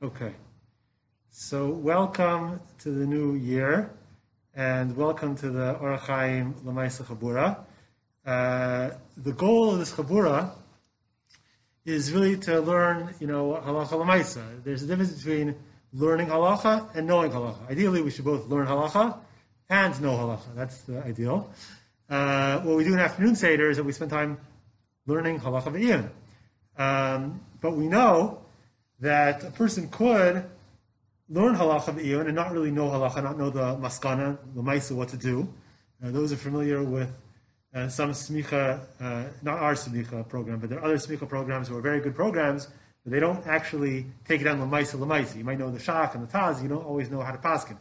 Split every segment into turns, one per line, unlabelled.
Okay, so welcome to the new year, and welcome to the Orach Chaim L'Maaseh Chabura. The goal of this Chabura is really to learn, halacha l'maaseh. There's a difference between learning halacha and knowing halacha. Ideally, we should both learn halacha and know halacha. That's the ideal. What we do in afternoon seder is that we spend time learning halacha v'iyun. But we know that a person could learn halacha v'iyun and not really know halacha, not know the maskana, the ma'isa, what to do. Those are familiar with some smicha, not our smicha program, but there are other smicha programs who are very good programs, but they don't actually take it down the ma'isa. You might know the shach and the taz, you don't always know how to paskin.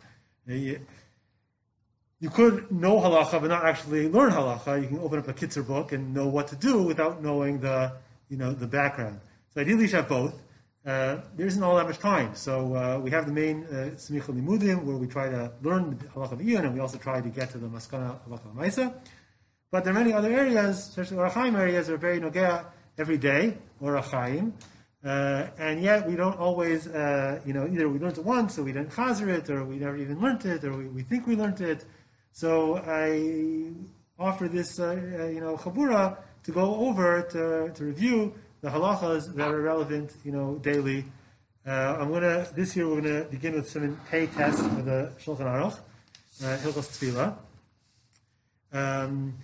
You could know halacha but not actually learn halacha. You can open up a kitzur book and know what to do without knowing the background. So ideally you should have both. There isn't all that much time. So we have the main smicha limudim where we try to learn halacha v'iyun, and we also try to get to the maskana halacha ma'isa. But there are many other areas, especially Orach Chaim areas, that are very nogea every day, Orach Chaim. And yet we don't always, either we learned it once, or we didn't chazer it, or we never even learned it, or we think we learned it. So I offer this, chabura to go over to review the halachas that are relevant, daily. This year we're gonna begin with some pay test for the Shulchan Aruch, Hilchos Tefillah.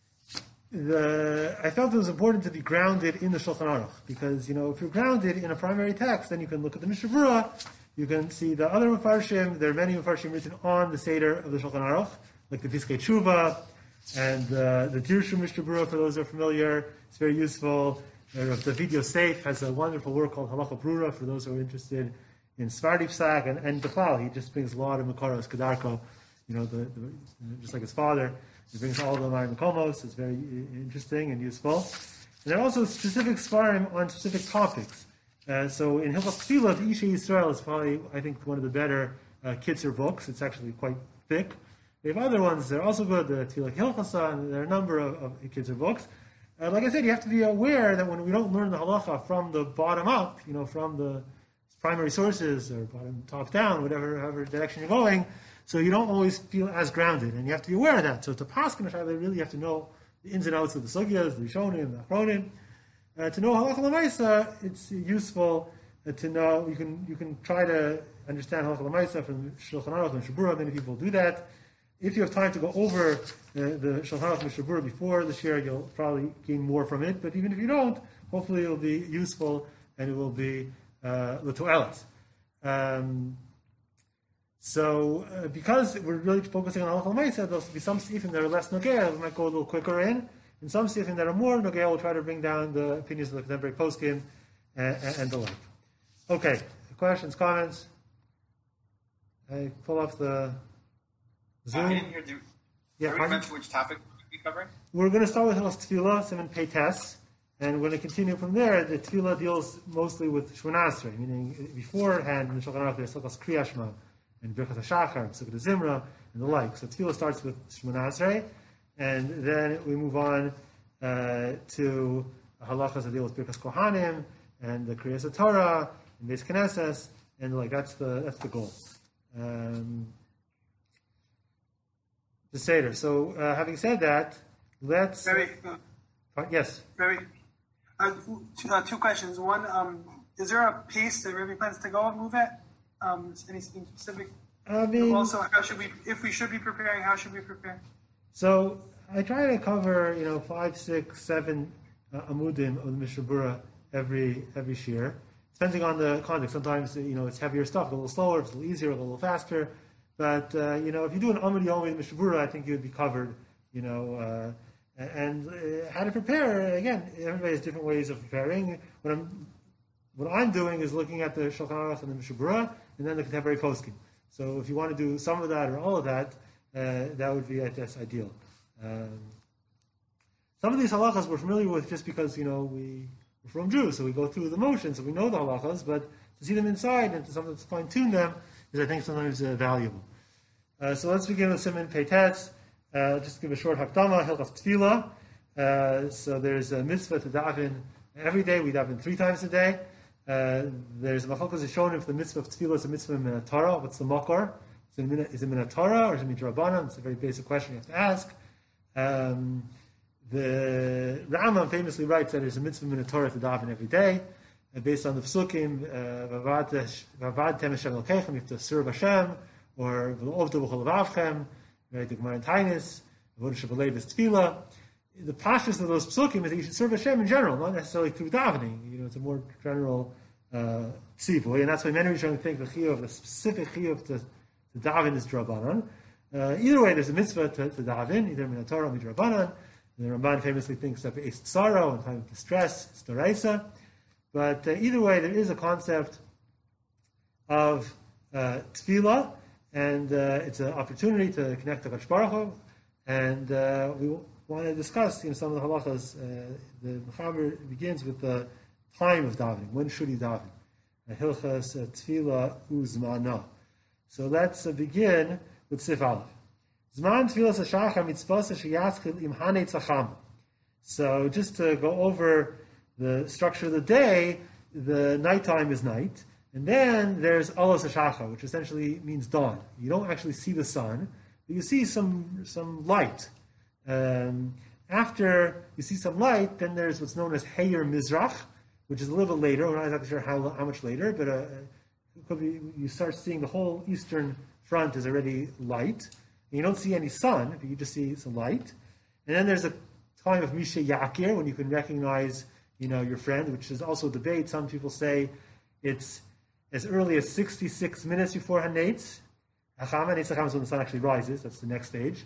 I felt it was important to be grounded in the Shulchan Aruch because, if you're grounded in a primary text, then you can look at the Mishnah Berurah, you can see the other Mefarshim. There are many Mefarshim written on the Seder of the Shulchan Aruch, like the Piskei Tshuva and the Dirshu Mishnah Berurah, for those who are familiar. It's very useful. David Yosef has a wonderful work called Halacha Brura for those who are interested in Sfardi Psak and Bechlal. He just brings a lot of Makaros Kedarko, just like his father. He brings all the Marim Komos. It's very interesting and useful. And there are also specific Svarim on specific topics. So in Hilchos Tefillah, the Isha Yisrael is probably, I think, one of the better kitzur books. It's actually quite thick. We have other ones that are also good, the Tefillah Hilchasa, and there are a number of kitzur books. Like I said, you have to be aware that when we don't learn the halacha from the bottom up, from the primary sources or bottom top down, however direction you're going, so you don't always feel as grounded, and you have to be aware of that. So to paskin a really you have to know the ins and outs of the sugyas, the rishonim, the achronim. To know halacha l'maisa, it's useful to know. You can try to understand halacha l'maisa from Shulchan Aruch and Mishnah Berurah. Many people do that. If you have time to go over the Shulchan Aruch Mishnah Berurah before the share, you'll probably gain more from it. But even if you don't, hopefully it will be useful and it will be l'to'elet. So because we're really focusing on halacha l'maisa, there'll be some sifim that are less nogea. We might go a little quicker in. And some sifim that are more nogea, we'll try to bring down the opinions of the contemporary poskim and the like. Okay, questions, comments? I pull up the Zoom.
I didn't hear did we mention which topic we'll be covering?
We're going to start with Hilchos Tefillah, Siman Pei Tes, and we're going to continue from there. The Tefillah deals mostly with Shmona Esrei, meaning beforehand in the Shulchan Aruch there's Hilchos Kriyas Shema and Birchas HaShachar, Sukkot Zimra, and the like. So Tefillah starts with Shmona Esrei, and then we move on to halachas that deal with Birkas Kohanim and the Kriyas Torah and Beis Knesses, and the like. That's the goal. The Seder. So, having said that, let's... yes?
Two questions. One, is there a pace that Rebbe plans to go and move at? Anything specific? Also, if we should be preparing, how should we prepare? So, I try to cover, 5, 6, 7 amudim of the Mishnah Berurah every shir, depending on the context. Sometimes, it's heavier stuff, a little slower, it's a little easier, a little faster. But, if you do an Amud only in Mishnah Berurah, I think you'd be covered, and how to prepare, again, everybody has different ways of preparing. What I'm doing is looking at the Shulchan Aruch and the Mishnah Berurah, and then the contemporary poskim. So if you want to do some of that or all of that, that would be, I guess, ideal. Some of these halachas we're familiar with just because, we're from Jews, so we go through the motions, so we know the halachas, but to see them inside and to sometimes fine-tune them is, I think, sometimes valuable. So let's begin with Siman Pei Tes. Just give a short hakdama, Hilchos Tefillah. So there's a mitzvah to daven every day. We daven 3 times a day.
There's a machlokes shown if the mitzvah of tefillah is a mitzvah min Torah. What's the makor? Is it min Torah or is it midrabanan? It's a very basic question you have to ask. The Rambam famously writes that there's a mitzvah min Torah to daven every day, based on the psukim. Vavadtem Hashem Elkeichem, you have to serve Hashem, or v'lovdu b'chol levavchem, right? The Gemara in Tainis, avodah shebalev is tefillah. The pashtus of those psukim is that you should serve Hashem in general, not necessarily through davening. It's a more general tzivui, and that's why many Rishonim think the chiyuv, the specific chiyuv to daven is drabanan. Either way, there's a mitzvah to daven, either min Torah or midrabanan. The Ramban famously thinks that be'es tzara, in time of distress, it's d'oraisa. But either way, there is a concept of tefillah, and it's an opportunity to connect to Kadosh Baruch Hu, and we want to discuss some of the halachas. The Mechaber begins with the time of davening. When should he daven? Hilchas tefillah uzmana. So let's begin with Sif Aleph. Zman tefillas hashachar mitzvos sheyaschil im hanei tzacham. So just to go over the structure of the day, the nighttime is night, and then there's alos hashachar, which essentially means dawn. You don't actually see the sun, but you see some light. After you see some light, then there's what's known as Heyer Mizrach, which is a little bit later. We're not exactly sure how much later, but it could be, you start seeing the whole eastern front is already light. And you don't see any sun, but you just see some light. And then there's a time of Misha Yakir, when you can recognize, your friend, which is also a debate. Some people say it's as early as 66 minutes before Hanetz. Hanetz is when the sun actually rises. That's the next stage.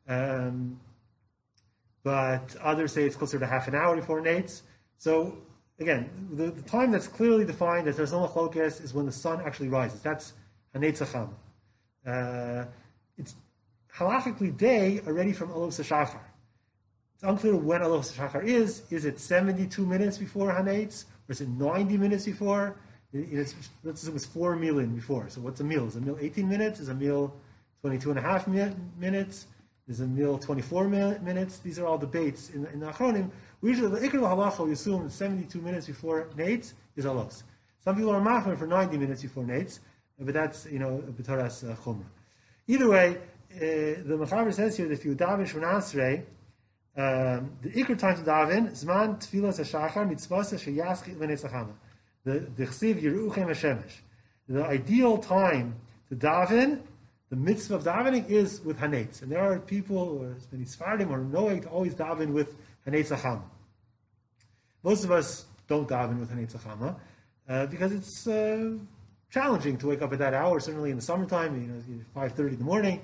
But others say it's closer to half an hour before Hanetz. So again, the time that's clearly defined as there's no machlokes is when the sun actually rises. That's Hanetz Hacham. It's halachically day already from Alos HaShachar. It's unclear when Alos HaShachar is. Is it 72 minutes before Hanetz? Or is it 90 minutes before? Let's assume it's 4 million before. So what's a meal? Is a meal 18 minutes? Is a meal 22 and a half minutes? Is a meal 24 minutes? These are all debates in the Achronim. We usually, the Ikr halacha, we assume 72 minutes before Nates is Alos. Some people are machmer for 90 minutes before Nates, but that's, B'taras Chumrah. Either way, the Mechaber says here that if you daven Shmona Esrei, the Ikr time to daven, Zman Tfilas HaShachar Mitzvasa Sheyaschit V'nei Tzachama. The Chsiv Yeruchem HaShemesh. The ideal time to daven, the mitzvah of davening, is with Hanetz. And there are people, or as many Sfardim or Noah, to always daven with Hanetz Achama. Most of us don't daven with Hanetz Achama because it's challenging to wake up at that hour, certainly in the summertime, 5:30 in the morning.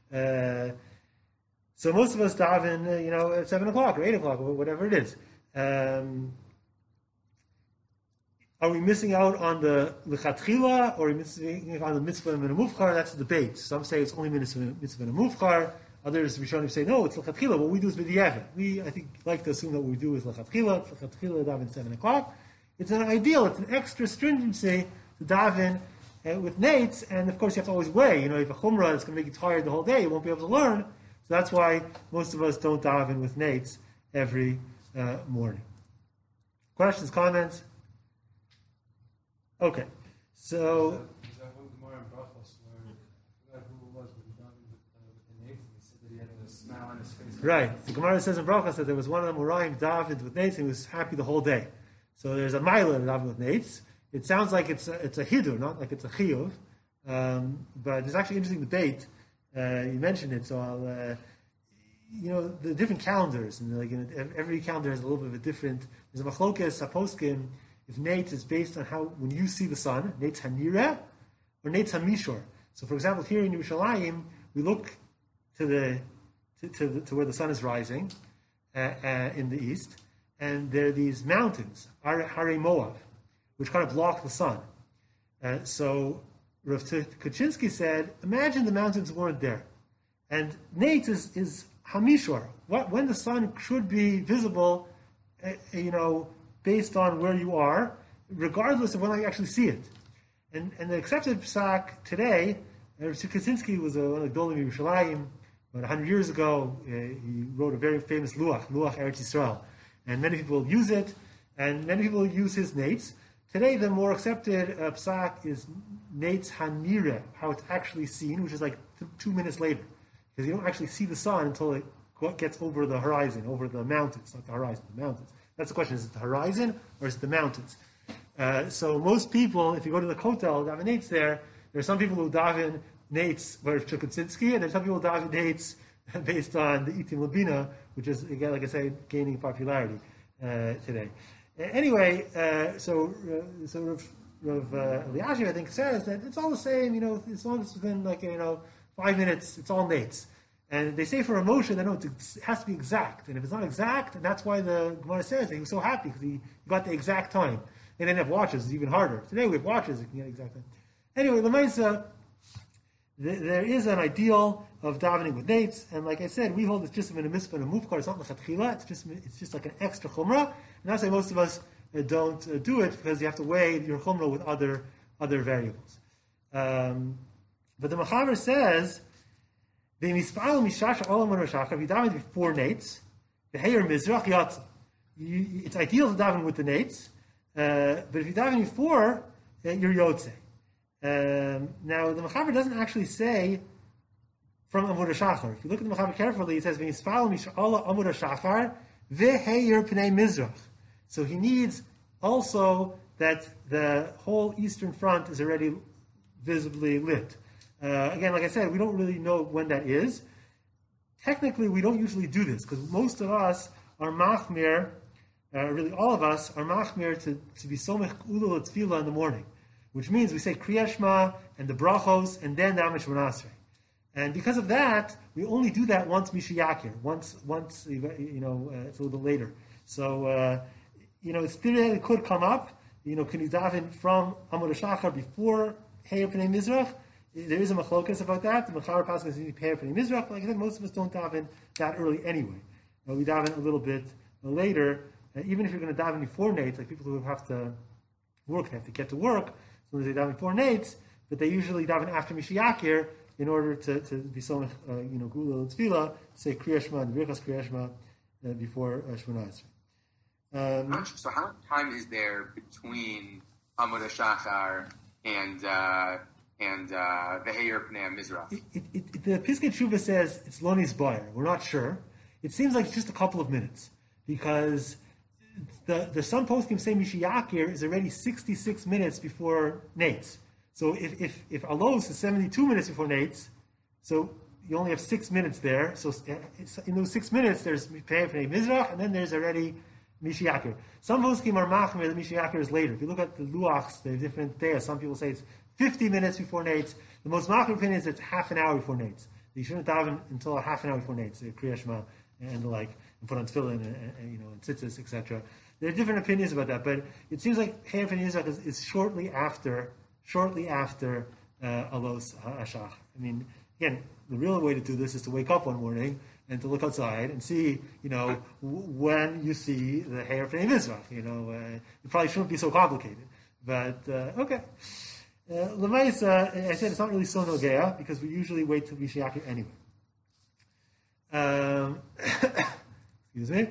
So most of us daven, at 7 o'clock or 8 o'clock, or whatever it is. Are we missing out on the lechatchila, or are we missing out on the mitzvah min hamufchar? That's the debate. Some say it's only mitzvah min hamufchar. Others, Rishonim, say no, it's lechatchila. What we do is b'diavad. We, I think, like to assume that what we do is lechatchila. Lechatchila daven 7 o'clock. It's an ideal. It's an extra stringency to daven with nates, and of course you have to always weigh. If a chumrah is going to make you tired the whole day, you won't be able to learn. So that's why most of us don't daven with nates every morning. Questions, comments? Okay, so.
Is that one Gemara in Brachos where I forgot who it was, but he davened with the nates, and he said that he had a smile on his face.
Right. The Gemara says in Brachos that there was one of them Uraim davened with nates, and he was happy the whole day. So there's a mila davened with nates. It sounds like it's a hidur, not like it's a chiyuv. But there's actually an interesting debate. You mentioned it, so I'll. The different calendars, and every calendar has a little bit of a different. There's a machlokes haposkim. If Nates is based on how, when you see the sun, Nates Hanira, or Nates Hamishor. So, for example, here in Yerushalayim, we look to where the sun is rising in the east, and there are these mountains, Harei Moav, which kind of block the sun. So, Rav Kuczynski said, imagine the mountains weren't there. And Nates is Hamishor, when the sun should be visible, based on where you are, regardless of whether you actually see it. And the accepted psak today, Rav Kuczynski was one of the Gdolim of Yerushalayim. About 100 years ago, he wrote a very famous Luach Eretz Yisrael. And many people use it, and many people use his nates Today, the more accepted psak is Nates Hanire, how it's actually seen, which is like 2 minutes later. Because you don't actually see the sun until it gets over the horizon, over the mountains, not the horizon, the mountains. That's the question, is it the horizon or is it the mountains? So most people, if you go to the Kotel, daven Nates there are some people who daven Nates where it's Chukutzinski, and there's some people who daven Nates based on the Itim Labina, which is, again, like I say, gaining popularity today. Anyway, so Rav Eliashiv, I think, says that it's all the same, as long as it's within 5 minutes, it's all Nates. And they say for emotion, that no, it has to be exact. And if it's not exact, and that's why the Gemara says that he was so happy, because he got the exact time. They didn't have watches, it's even harder. Today we have watches, you can get exact time. Anyway, Lamaisa, there is an ideal of davening with Nates, and like I said, we hold it's just in a mitzvah and a mufkar, it's not lechatchila, it's just like an extra chumrah, and that's why most of us don't do it, because you have to weigh your chumrah with other variables. But the Machaber says, if you daven before Nates, the Heyer Mizrach Yatza. It's ideal to daven with the Nates, but if you daven before, you're Yotze. Now, the Machaber doesn't actually say from Amud HaShachar. If you look at the Machaber carefully, it says, V'nispal mish'ala Amud HaShachar v'heyer p'nei Mizrach. So he needs also that the whole eastern front is already visibly lit. Again, like I said, we don't really know when that is. Technically, we don't usually do this, because most of us are machmir, really all of us are machmir to be somech ulul tefillah in the morning, which means we say Kriya Shema and the brachos and then the Amish Asrei. And because of that, we only do that once Mishiyakir, once it's a little bit later. So, it theoretically could come up, can you daven from Amud HaShachar before Heyer P'nei Mizrach? There is a machlokas about that. The Machaber Pasuk is Heyer P'nei Mizrach, but like I said, most of us don't daven that early anyway. We daven a little bit later, even if you're going to daven before Nates, like people who have to work, they have to get to work, so they daven before Nates, but they usually daven after Mishiyakir in order to be so, Gula and Tzvila, say Kriya Shema and Birchas Kriya Shema before Shemona Esrei.
So how much time is there between Amud HaShachar and the Heyer P'nei Mizrach?
The Piskei Teshuva says it's Lo Nizbayer. We're not sure. It seems like it's just a couple of minutes, because the Sun Poskim say Mishiyakir is already 66 minutes before Nates. So if Alos is 72 minutes before Nates, so you only have 6 minutes there. So in those 6 minutes, there's Heyer P'nei Mizrach, and then there's already Mishiyakir. Some poskim are machmir that Mishiyakir is later. If you look at the luachs, there are different days. Some people say it's 50 minutes before Nates. The most machmir opinion is it's half an hour before Nates. You shouldn't daven until half an hour before Nates, Kriya Shema and the like, and put on tefillin and tzitzis, etc. There are different opinions about that, but it seems like Heyer P'nei Mizrach is shortly after Alos HaShach. I mean, again, the real way to do this is to wake up one morning and to look outside and see, when you see the Heyer P'nei Mizrach. It probably shouldn't be so complicated. But, okay. L'maisa, I said it's not really so nogea, because we usually wait till Mishiyakir anyway. Excuse me.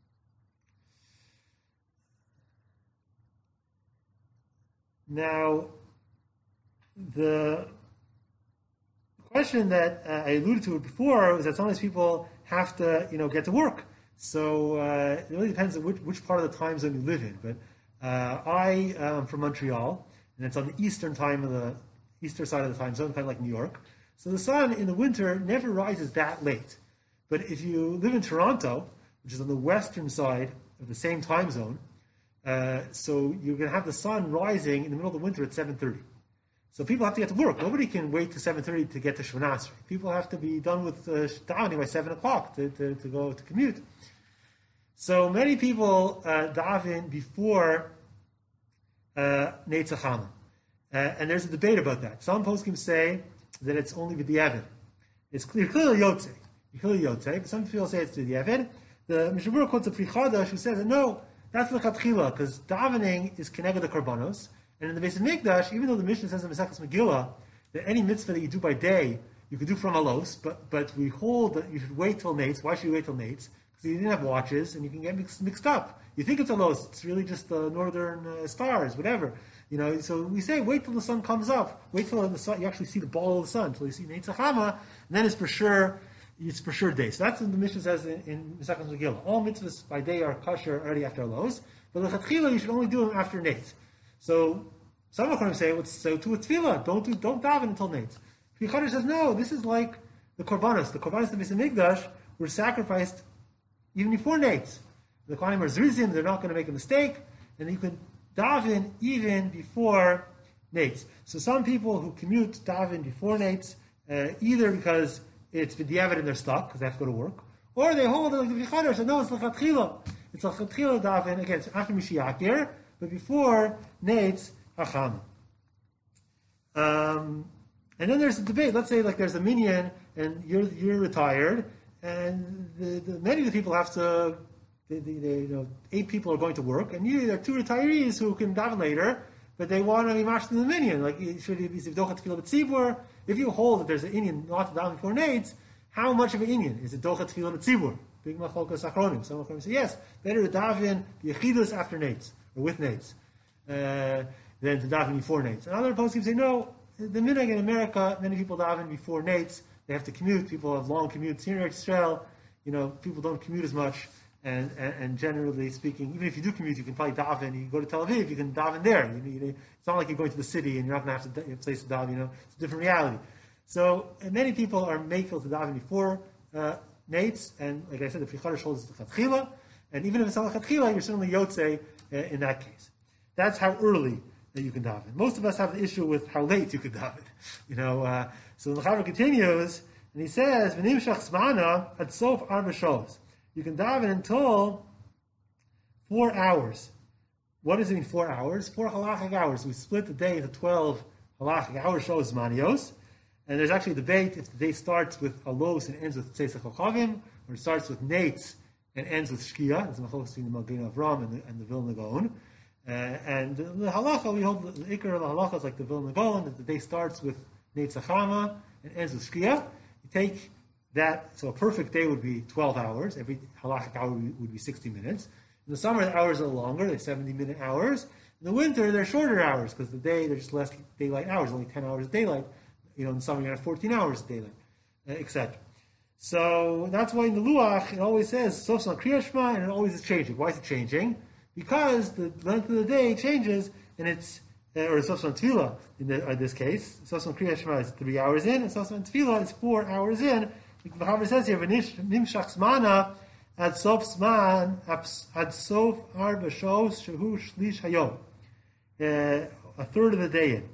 Now, the question that I alluded to before was that sometimes people have to, get to work. So it really depends on which part of the time zone you live in. But I am from Montreal, and it's on the eastern side of the time zone, kind of like New York. So the sun in the winter never rises that late. But if you live in Toronto, which is on the western side of the same time zone, so you're going to have the sun rising in the middle of the winter at 7:30. So people have to get to work. Nobody can wait to 7:30 to get to Shemona Esrei. People have to be done with davening by 7 o'clock to go to commute. So many people daven before Neitz HaChamim. And there's a debate about that. Some poskim say that it's only with the Evid. It's clearly Yotzei. But some people say it's to the Evid. The Mishnah Berurah quotes a Pri Chadash who says that no, that's lechatchila, because davening is connected to karbanos. And in the Beis Hamikdash, even though the Mishnah says in Maseches Megillah that any mitzvah that you do by day, you could do from Alos, but we hold that you should wait till Nates. Why should you wait till Nates? Because you didn't have watches, and you can get mixed up. You think it's a los, it's really just the northern stars, whatever. So we say, wait till the sun comes up. Wait till the sun, you actually see the ball of the sun, till you see Neitz Chama, and then it's for sure day. So that's what the Mishnah says in Masechtas Megillah. All mitzvahs by day are kosher already after los, but the Chatchila you should only do them after Neitz. So some of them say, so to a tefillah, don't daven until Neitz. Chiddush says, no, this is like the korbanos. The korbanos of the Beis Hamikdash were sacrificed even before Neitz. The Kohanim are zrizim, they're not going to make a mistake, and you can daven even before Neitz. So some people who commute daven before Neitz, either because it's b'diavad and they're stuck, because they have to go to work, or they hold it like the Chiddush, so no, it's l'chatchila. It's l'chatchila daven, again, it's after Mishiachir, but before Neitz Hacham. And then there's a debate. Let's say like there's a minyan, and you're retired, and many of the people have to. 8 people are going to work, and there are 2 retirees who can daven later, but they want to be mashed in the minyan. Like, should it be dochat tefillah b'tzibur? If you hold that there's an inyan not to daven before Neitz, how much of an inyan is it dochat tefillah b'tzibur? Big machlokas achronim. Some achronim say yes, better to daven yechidus after Neitz or with Neitz than to daven before Neitz. And other opponents say no. The minhag in America, many people daven before Neitz. They have to commute. People have long commutes here in Israel. People don't commute as much. And generally speaking, even if you do commute, you can probably daven. You go to Tel Aviv, you can daven there. It's not like you're going to the city and you're not going to have a place to daven. It's a different reality. So many people are makeful to daven before Neitz, and like I said, the Chiddush holds the Chatchila, and even if it's not the Chatchila, you're certainly Yotzei in that case. That's how early that you can daven. Most of us have the issue with how late you can daven. So the Mechaber continues, and he says, "V'nimshach zmana ad sof arba shos." You can daven until 4 hours. What does it mean, 4 hours? 4 halachic hours. We split the day into 12 halachic hours, shows manios. And there's actually a debate if the day starts with alos and ends with tzesach chavim, or it starts with nates and ends with shkia. There's a machlokes between the Magen Avram and the Vilna Gaon. And the halacha, we hold the ikar of the halacha is like the Vilna Gaon, that the day starts with nates achama and ends with shkia. You take that, so a perfect day would be 12 hours. Every halachic hour would be 60 minutes. In the summer, the hours are longer. They're 70-minute hours. In the winter, they're shorter hours because the day, there's just less daylight hours, only 10 hours of daylight. In the summer, you have 14 hours of daylight, etc. So that's why in the Luach, it always says, Sofsan Kriya Shema, and it always is changing. Why is it changing? Because the length of the day changes, and it's, or Sofsan Tefillah, in this case. Sofsan Kriya Shema is 3 hours in, and Sofsan Tefillah is 4 hours in. Like the Mechaber says here, "V'nimshach zmana ad sof zman ad sof arba shos shehu shlish hayom." A third of the day in.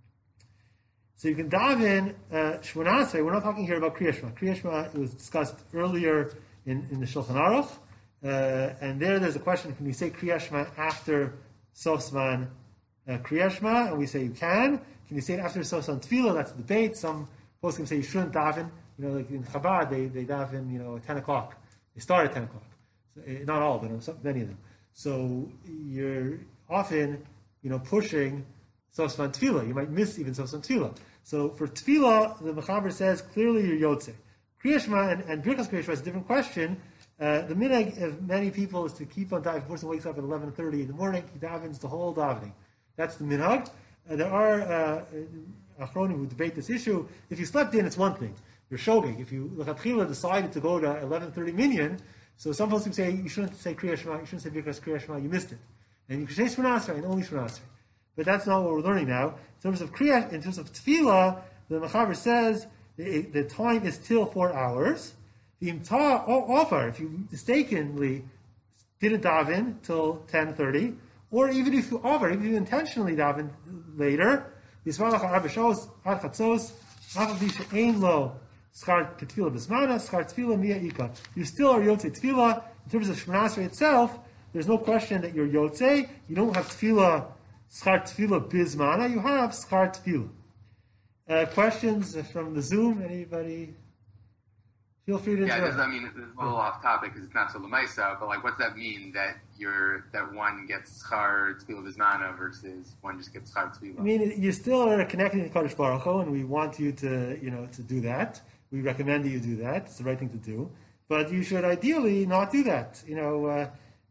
So you can daven shmonasrei. We're not talking here about Kriya Shema. Kriya Shema was discussed earlier in the Shulchan Aruch, and there's a question: can you say Kriya Shema after sof zman Kriya Shema? And we say you can. Can you say it after sof zman tefillah? That's a debate. Some folks can say you shouldn't daven. Like in Chabad, they daven, at 10 o'clock. They start at 10 o'clock. So, not all, but many of them. So you're often, pushing Sofsan Tefillah. You might miss even Sofsan Tefillah. So for Tefillah, the Mechaber says, clearly you're Yotzei. Kriya Shema and Birkas Kriya Shema is a different question. The minhag of many people is to keep on davening. If a person wakes up at 11:30 in the morning, he davens the whole davening. That's the minhag. There are achronim who debate this issue. If you slept in, it's one thing. You're shogeg. If you l'chatchila decided to go to 11:30 minyan, so some folks would say you shouldn't say Kriya Shema, you shouldn't say Birkas Kriya Shema, you missed it, and you can say Shemona Esrei and only Shemona Esrei. But that's not what we're learning now. In terms of tefillah, the Mechaber says the time is till 4 hours. The imta offer, if you mistakenly didn't daven till 10:30, or even if you offer, even if you intentionally daven later, yisvalach arba shos ad chatzos afal bisha ein lo. Schar tefillah b'zmana, schar tefillah miya ika. You still are yotzei tefillah. In terms of Shemona Esrei itself, there's no question that you're yotzei. You don't have tefillah, schar tefillah b'zmana. You have schar tefillah. Questions from the Zoom? Anybody? Feel free to interrupt.
Yeah, it's a little off topic because it's not so l'maisa, but what's that mean that one gets schar tefillah b'zmana versus one just gets schar tefillah?
You still are connecting to Kadosh Baruch Hu, and we want you to do that. We recommend that you do that. It's the right thing to do. But you should ideally not do that.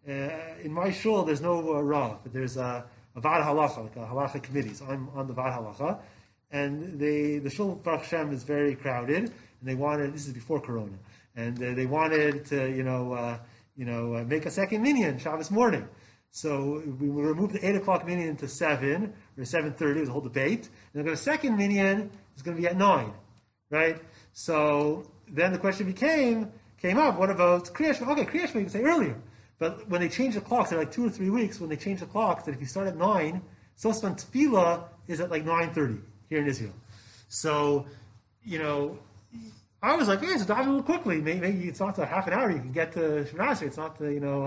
in my shul, there's no Rav, but there's a Vad Halacha, like a Halacha committee. So I'm on the Vad Halacha. And the shul, Baruch Hashem, is very crowded. And they wanted, this is before Corona, and they wanted to, make a second minyan Shabbos morning. So we removed the 8 o'clock minyan to 7 or 7:30. It was a whole debate. And the second minyan is going to be at 9, right? So then the question came up. What about Kriya Shema? Okay, Kriya Shema you can say earlier, but when they changed the clocks, they're like 2 or 3 weeks. When they changed the clocks, that if you start at 9, Sosman Tefillah is at like 9:30 here in Israel. So I was like, so dive a little quickly. Maybe it's not a half an hour. You can get to Shemona Esrei. It's not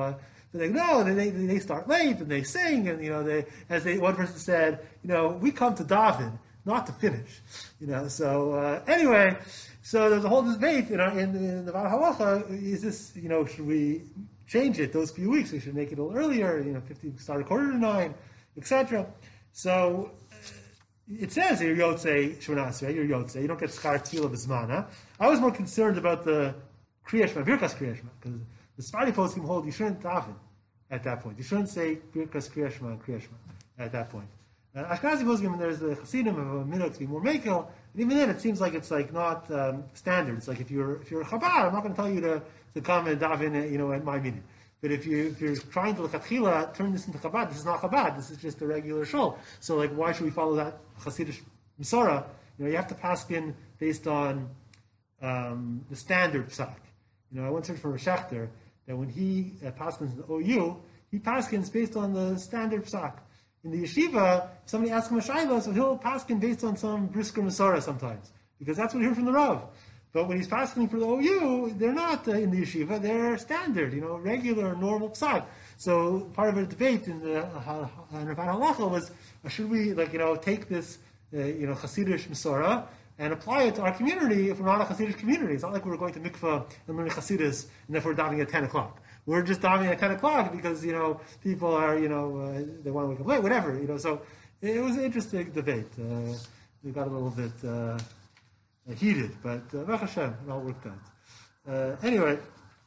they start late and they sing and one person said, we come to daven, not to finish. So anyway, so there's a whole debate in the Vad Halacha. Is this should we change it those few weeks? We should make it a little earlier. 50 start a quarter to 9, etc. So it says here Yotzei Shemona Esrei, you're Yotzei. You don't get Schar Tefillah B'zmana. I was more concerned about the Kriya Shema, Birkas Kriya Shema, because the Sephardi poskim hold you shouldn't daven at that point. You shouldn't say Birkas Kriya Shema and Kriya Shema at that point. Ashkenazi poskim, there's the Hasidim of a minhag to be more mekel, and even then it seems like it's like not standard. It's like if you're a Chabad, I'm not going to tell you to come and daven at my minyan. But if you're trying to l'chatchila turn this into Chabad, this is not Chabad. This is just a regular shul. So why should we follow that Hasidic Masorah? You have to paskin based on the standard psak. I once heard from a Shechter that when he paskins in the OU, he paskins based on the standard psak. In the yeshiva, if somebody asks him a shayla, so he'll paskin based on some brisker Masorah sometimes, because that's what he heard from the Rav. But when he's paskining for the OU, they're not in the yeshiva, they're standard, regular, normal psak. So part of the debate in the Vad Halacha was, should we, take this, Hasidic Masorah and apply it to our community if we're not a Hasidic community? It's not like we're going to mikvah and learning Hasidus and therefore davening at 10 o'clock. We're just davening at 10 o'clock because, people are, they want to wake up late, whatever, So it was an interesting debate. We got a little bit heated, but Baruch Hashem, it all worked out. Anyway,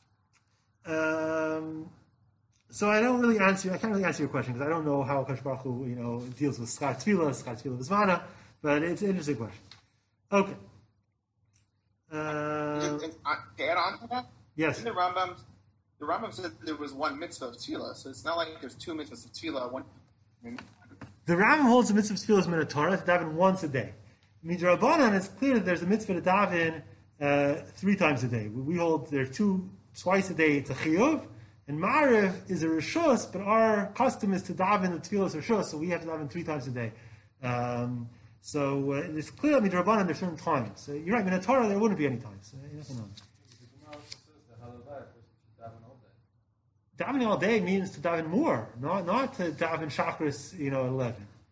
so I can't really answer your question because I don't know how Akash Baruch Hu, deals with Schar Tefillah B'zmana, but it's an interesting question. Okay.
To add on to that?
Yes.
In the Rambam said there was one mitzvah of tefillah, so it's not like there's two mitzvahs of tefillah.
The Rambam holds the mitzvah of tefillah as Minatorah, to daven once a day. Midrabanan, it's clear that there's a mitzvah to daven 3 times a day. We hold there twice a day it's a chiyuv, and Ma'ariv is a rishus, but our custom is to daven the tefillah as rishus, so we have to daven 3 times a day. So it's clear that Midrabanan there's certain times. You're right, Minatorah there wouldn't be any times. Davening all day means to daven more, not to daven chakras, at 11.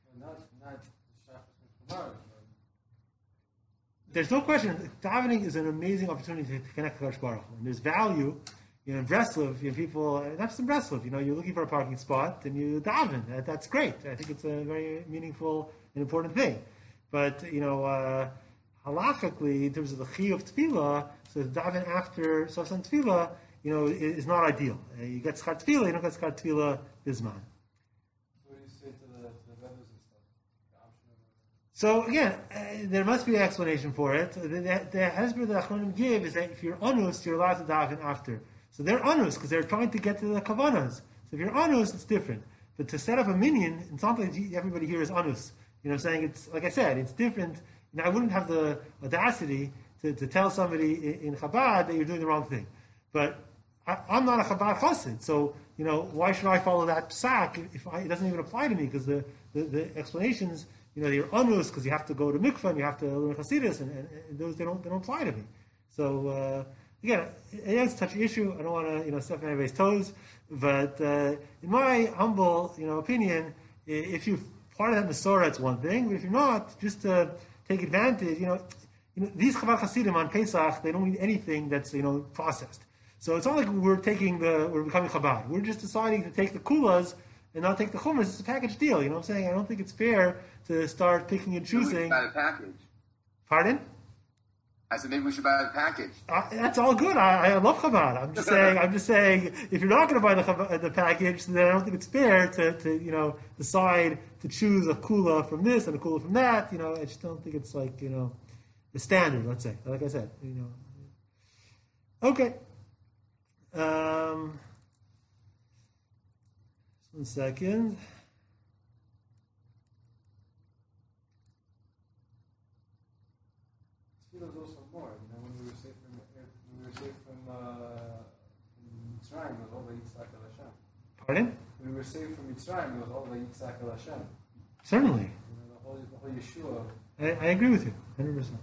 There's no question. Davening is an amazing opportunity to connect with Hakadosh Baruch Hu. And there's value. In Breslov, people, not just in Breslov, you're looking for a parking spot and you daven. That's great. I think it's a very meaningful and important thing. But, halachically, in terms of the chi of tefillah, so daven after Sosan tefillah, is not ideal. You get schar tefillah, you don't get schar tefillah bisman.
What do you say to the vendors and stuff?
So again, there must be an explanation for it. The hesber that Achronim give is that if you're anus, you're allowed to daven after. So they're anus because they're trying to get to the kavanas. So if you're anus, it's different. But to set up a minyan, it's not like everybody here is anus. I'm saying it's, like I said, it's different. I wouldn't have the audacity to tell somebody in Chabad that you're doing the wrong thing. But I'm not a Chabad chassid, so why should I follow that psak if it doesn't even apply to me? Because the explanations, you're anus because you have to go to mikvah and you have to learn Hasidus, and those they don't apply to me. So again, it's a touchy issue. I don't want to step on anybody's toes, but in my humble opinion, if you part of that Masorah, it's one thing, but if you're not, just to take advantage, these Chabad Hasidim on Pesach, they don't eat anything that's processed. So it's not like we're becoming Chabad. We're just deciding to take the kulas and not take the chumras. It's a package deal. You know what I'm saying? I don't think it's fair to start picking and choosing.
It's not a package.
Pardon?
I said maybe we should buy the package.
That's all good. I love Chabad. I'm just saying, if you're not going to buy the package, then I don't think it's fair to decide to choose a kula from this and a kula from that. I just don't think it's like the standard. Let's say, like I said, Okay. 1 second.
Tefillah is also more. When we were saved from Mitzrayim, it was all the Yitzhak el Hashem.
Pardon?
When we were saved from Mitzrayim, it was all the Yitzhak el Hashem.
Certainly.
The whole Yeshua.
I agree with you, 100%.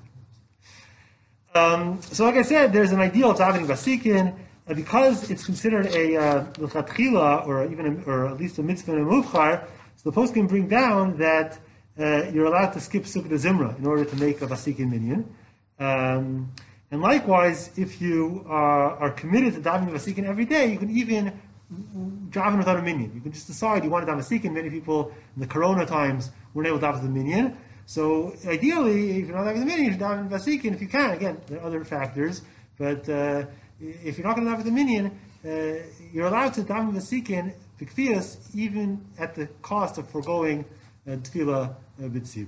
So, like I said, there's an ideal of davening basikin because it's considered a l'chatchila or at least a mitzvah and a muvchar. So the post can bring down that you're allowed to skip sukkah zimra in order to make a basikin minyan. And likewise, if you are committed to davening basikin every day, you can even daven without a minyan. You can just decide you want to daven basikin. Many people in the Corona times weren't able to daven the minyan. So ideally, if you're not having the minyan, you should daven vasikin if you can. Again, there are other factors, but if you're not going to daven the minyan, you're allowed to daven vasikin b'kfiyas even at the cost of foregoing tefillah b'tziv.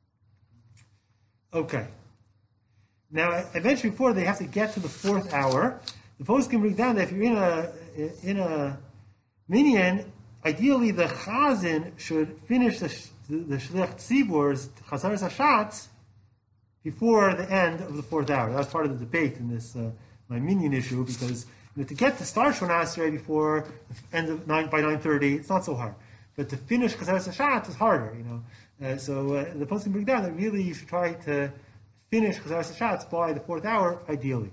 Okay. Now, I mentioned before they have to get to the 4th hour. The post can bring down that if you're in a minyan, ideally the chazan should finish the Shliach Tzibor's Chazaras Hashatz before the end of the 4th hour. That was part of the debate in this my minyan issue because to get to start Shemona Esrei before the end of by 9:30, it's not so hard. But to finish Chazaras Hashatz is harder. So the post can bring down that really you should try to finish Chazaras Hashatz by the 4th hour, ideally.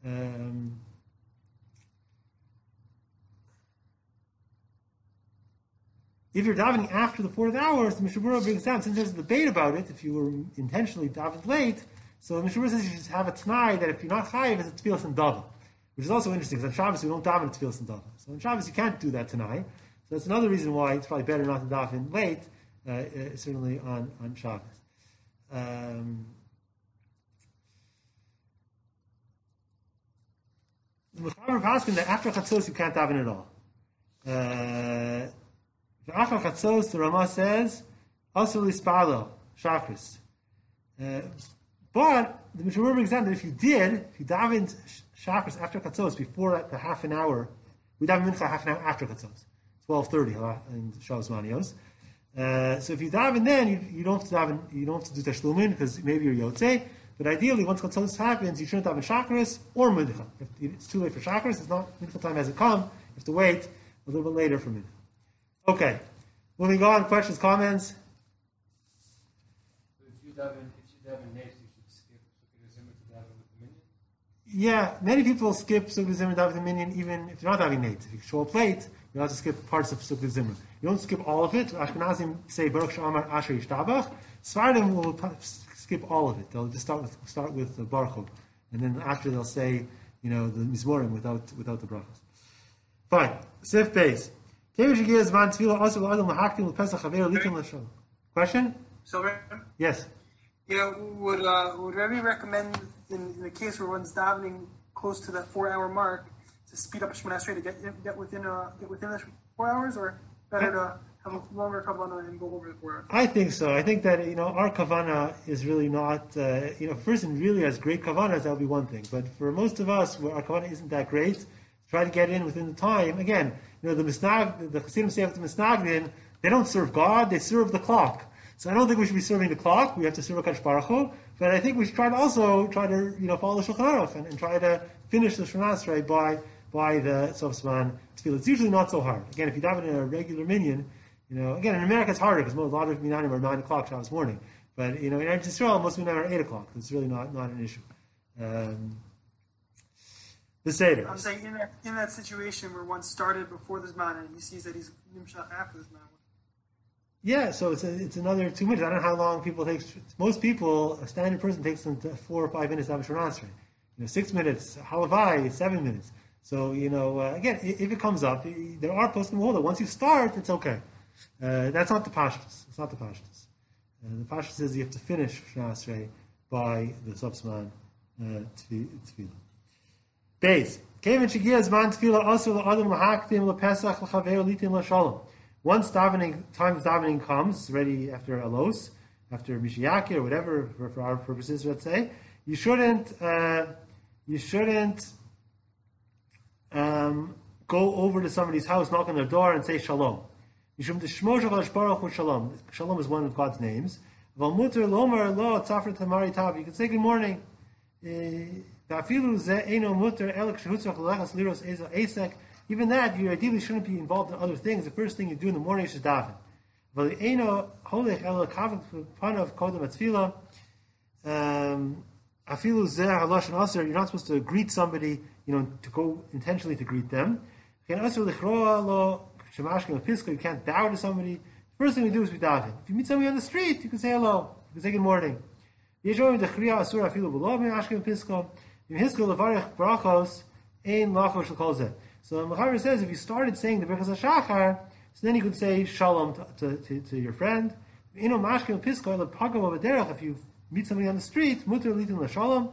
If you're davening after the 4th hour, the Mishnah Berurah brings down, since there's a debate about it, if you were intentionally davened late, so the Mishnah Berurah says you should have a t'nai that if you're not chayiv, it's a tefillas and dava, which is also interesting, because on Shabbos we don't daven a tefillas and dava. So on Shabbos you can't do that t'nai. So that's another reason why it's probably better not to daven late, certainly on Shabbos. The Mechaber paskin that after Chatzos you can't daven at all. After Chatzos, the Rama says, also lispalo, shachris. But the Mishnah Berurah brings down that if you davened shachris after Chatzos, before the half an hour, we daven mincha half an hour after Chatzos, 12:30 in Shabbos Manios. So if you daven then, you don't have to daven, you don't have to do tashlumin because maybe you're yotzei. But ideally, once Chatzos happens, you shouldn't daven shachris or mincha. If it's too late for shachris, it's not mincha time hasn't come. You have to wait a little bit later for mincha. Okay, moving on. Questions, comments?
If you daven next, you should skip Sukkot Zimra to daven with the minyan?
Yeah, many people skip Sukkot Zimra daven with the minyan even if you're not having nate. If you show up late, you're allowed to skip parts of Sukkot Zimra. You don't skip all of it. Ashkenazim say Baruch She'amar Asher Yishtabach. Sfardim will skip all of it. They'll just start with the Baruch Hu, and then after they'll say the Mizmorim without the brachos. Fine. Sif Beis. Question?
So,
yes.
Would Rebbe recommend in the case where one's davening close to that 4-hour mark to speed up Shemona Esrei to get within the 4 hours, or better to have a longer kavanah and go over the 4 hours?
I think so. I think that our kavanah is really not. If a person really has great kavanas, that would be one thing. But for most of us, where our kavanah isn't that great, try to get in within the time. Again, the Chassidim say after Misnagdin, they don't serve God, they serve the clock. So I don't think we should be serving the clock. We have to serve HaKadosh Baruch Hu. But I think we should try to follow the Shulchan Aruch and try to finish the Shemona Esrei by the Sof Zman Tefillah. It's usually not so hard. Again, if you daven in a regular minyan, again, in America it's harder because a lot of minyanim are 9 o'clock Shabbos morning. But, in Eretz Yisrael, most minyanim are 8 o'clock. It's really not an issue. The Seder.
I'm saying in that situation where one started before the Zman and he sees that he's nimshach after the Zman.
Yeah, so it's another 2 minutes. I don't know how long people take. Most people, a standard person takes them to 4 or 5 minutes to have a Shemona Esrei. 6 minutes, halavai, 7 minutes. So, again, if it comes up, there are poskim who hold it. Once you start, it's okay. That's not the pashtus. It's not the pashtus. The pashtus says you have to finish Shemona Esrei by the Sof Zman tefillah. Beis. Kevin Shagia Zman Tefillah also Adam Lahaktim LaPesach Lachaver Litin LaShalom. Once time of davening comes, ready after Alos, after Mishiyaki or whatever, for our purposes, let's say, you shouldn't go over to somebody's house, knock on their door, and say Shalom. You shouldn't Shmo Shavash Baruch Hu Shalom. Shalom is one of God's names. Val Muter Lomar Lo Tzafar Tamari Tav. You can say good morning. Even that, you ideally shouldn't be involved in other things. The first thing you do in the morning is daven. You're not supposed to greet somebody, to go intentionally to greet them. You can't bow to somebody. The first thing we do is we daven. If you meet somebody on the street, you can say hello. You can say good morning. So the Mechaber says if you started saying the Birchas HaShachar, so then you could say Shalom to your friend. If you meet somebody on the street, Muter Litin LaShalom.